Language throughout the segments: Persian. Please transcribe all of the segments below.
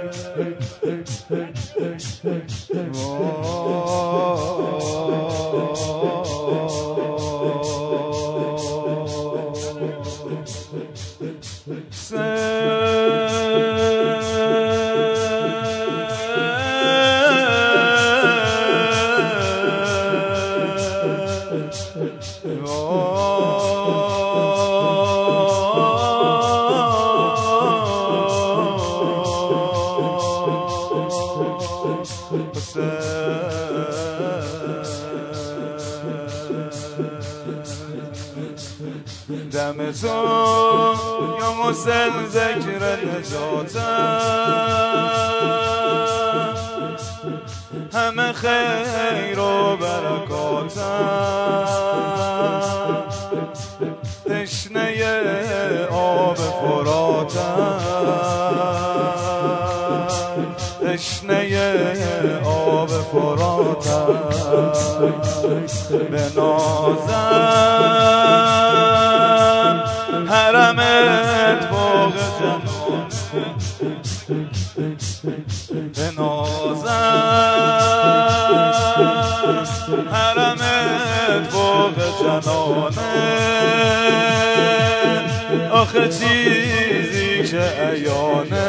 دم تو یا حسین ذکر نجاتم، همه خیر و برکاتم، تشنه آب فراتم، تشنه آب فراتم، به نازم حرمت فوق جنانه، به نازم حرمت فوق جنانه، آخه چیزی که عیانه،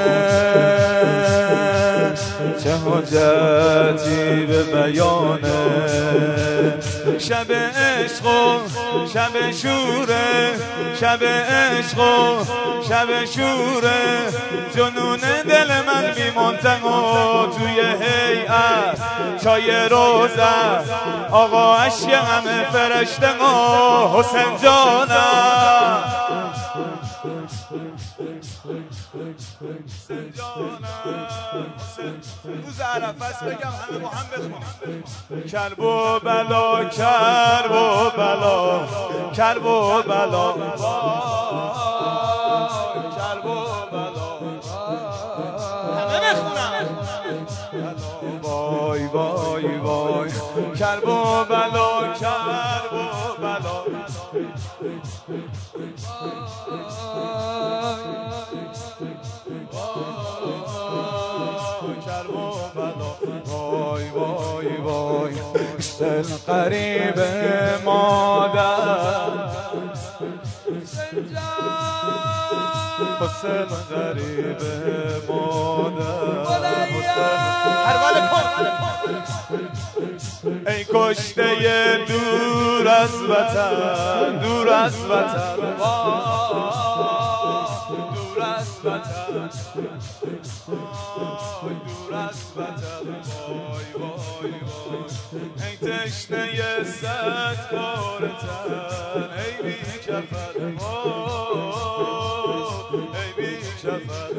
چه حجتی به بیانه، شب عشق و شب شوره، شب عشق و شب شوره، جنون دل من بی منتها توی هیئت چای روزه، آقا عشق همه فرشته ما حسین جانم، حسین جانم، روز عرفه است بگم همه با هم بخونیم، کرب و بلا کرب و بلا کرب و بلا کرب و بلا، همه بخونم، وای وای وای، کرب و بلا کرب و بلا، وای وای وای، حسین قریب مادر، حسین قریب مادر، ای کشته دور از وطن، دور از وطن، دور از وطن، دور از وطن، وای وای وای، ای تشنه صد پاره تن، ای بی کفن، ای بی کفن،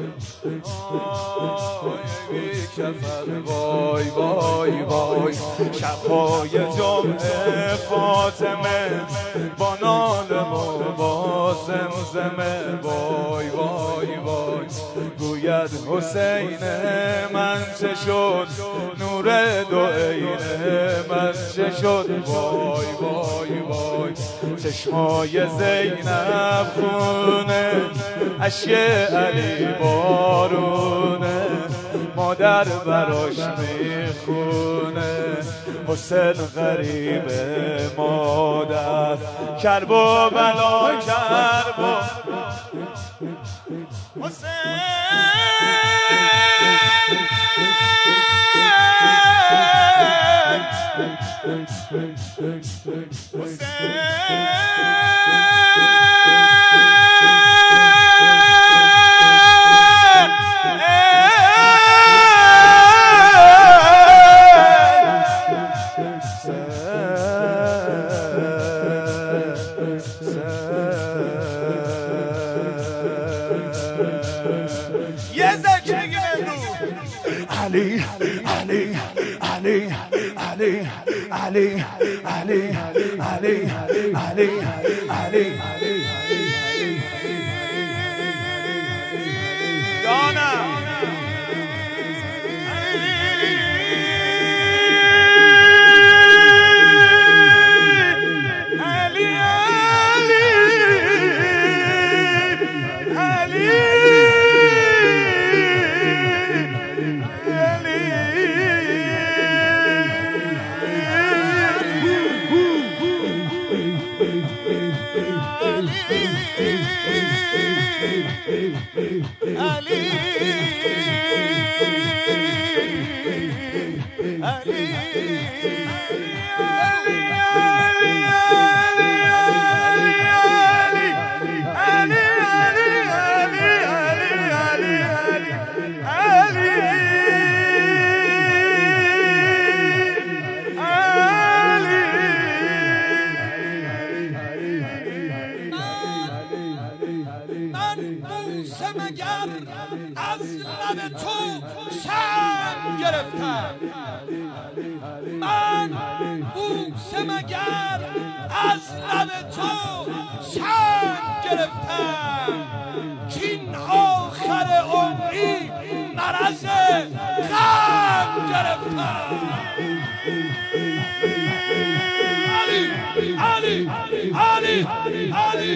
ای بی کفن، وای وای وای، شب‌های جمعه فاطمه با ناله و با زمزمه، وای وای وای، گوید حسین من چه شد، نور دو عین من چه شد، وای وای وای، چشمای زینب خونه، اشک علی بارونه، مادر براش میخونه، حسین غریب مادر، کرب و بلا کرب و حسین، یه ذکر بگیم امروز علی علی علی علی علی علی علی علی علی جانم، من بوسه مگر از لب تو چند گرفتم کین آخر عمری مرض غم گرفتم علی علی علی علی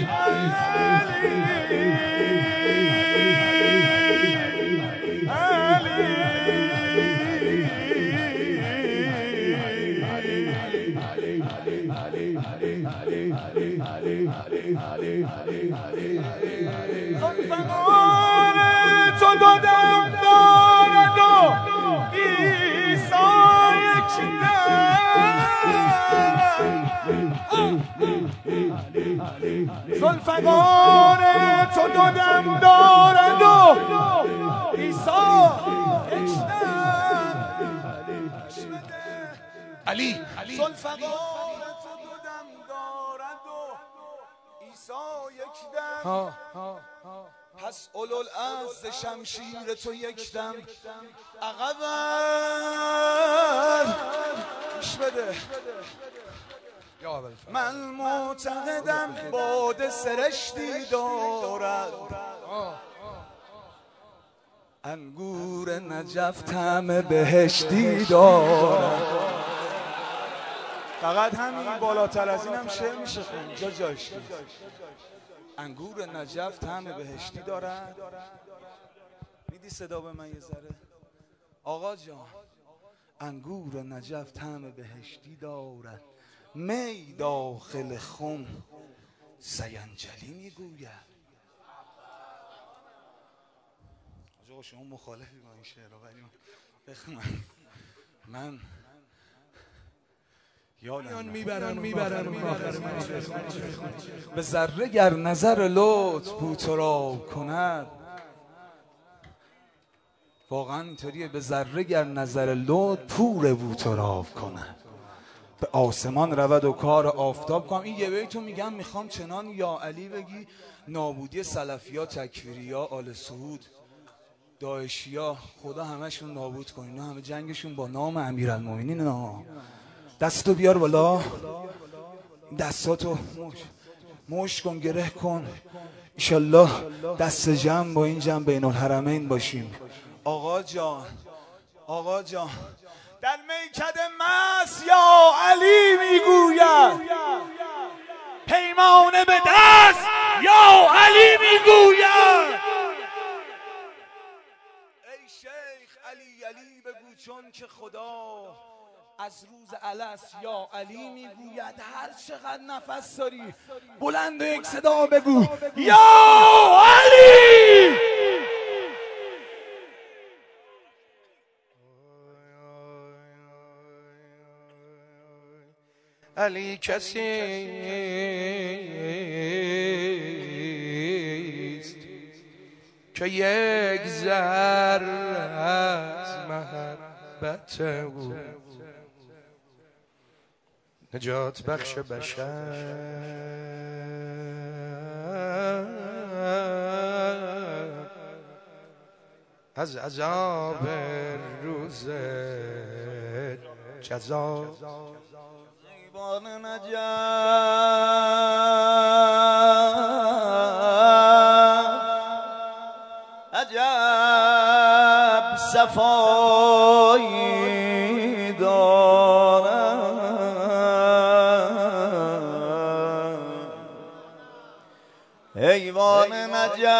تو دادم دارد و عیسی یک زلفقار تو دادم دارد و عیسی یک علی زلفقار تو دادم دارد و عیسی یک دم پس اولوالعز شمشیر تو یک دم عقب‌اند گوش بده من معتقدم باد سرشتی دارد انگور نجف طعم بهشتی دارد فقط همین بالاتر از اینم شعر میشه خوند جاش انگور نجف طعم بهشتی دارد میدی صدا به من یه ذره آقا جان انگور نجف طعم بهشتی دارد می داخل خم سینجلی میگوید آقا شما مخالفی با این شعر ولی من یادم میبرن به ذره گر نظر لطف بو تو را کند واقعا اینطوریه به ذره گر نظر لطف پور بو تو را کند به آسمان رود و کار آفتاب کنم این یه بیتو میگم میخوام چنان یا علی بگی نابودی سلفیا تکفیریا آل سعود داعشیا خدا همشون نابود کن اینا همه جنگشون با نام امیرالمومنین دستو بیار بالا دستاتو مشت کن گره کن انشالله دست جمع با این جمع بین الحرمین باشیم آقا جان در میکده مست یا علی میگوید پیمانه به دست یا علی میگوید ای شیخ علی بگو چون که خدا از روز الست یا علی میگوید هر چقدر نفس داری بلند و یک صدا بگو یا علی علی کسی است که یک ذره از محبت او نجات بخش بشر از عذاب روز جزا ایوان نجف عجب صفایی دارد ایوان نجف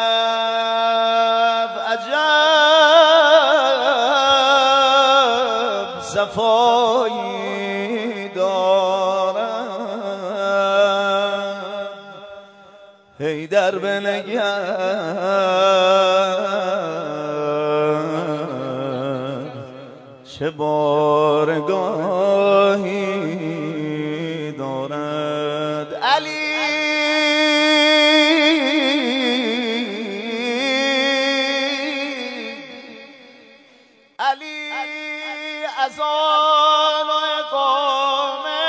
عجب صفایی دارد حیدر بنگر چه بارگاهی دارد علی اذان و اقامه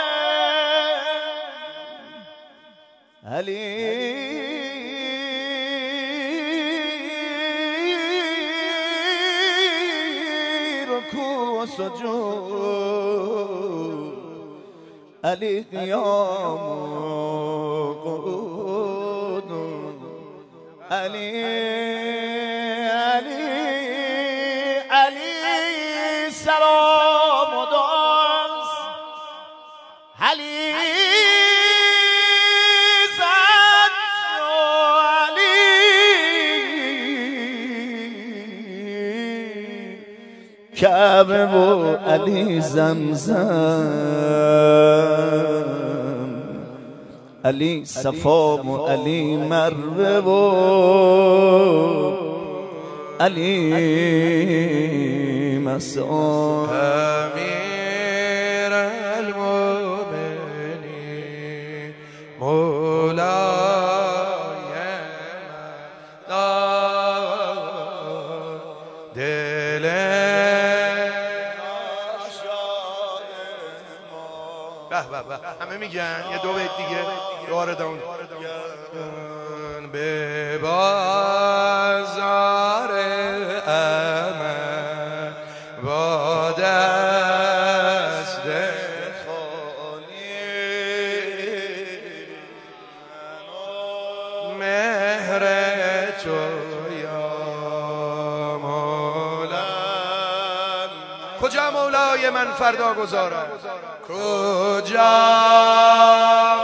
علی رکوع و سجود علی قیام و قعود علی سلام و دعاست علی زد و علی کعبه و علی زمزم علی صفا و علی مروه و علی مسعود امیر المؤمنین مولای من دل به همه میگن یه دو بیت دیگه وارد اون به بازار امن با دست خالی مهر تو یا مولا کجا مولای من فردا گذارم کجا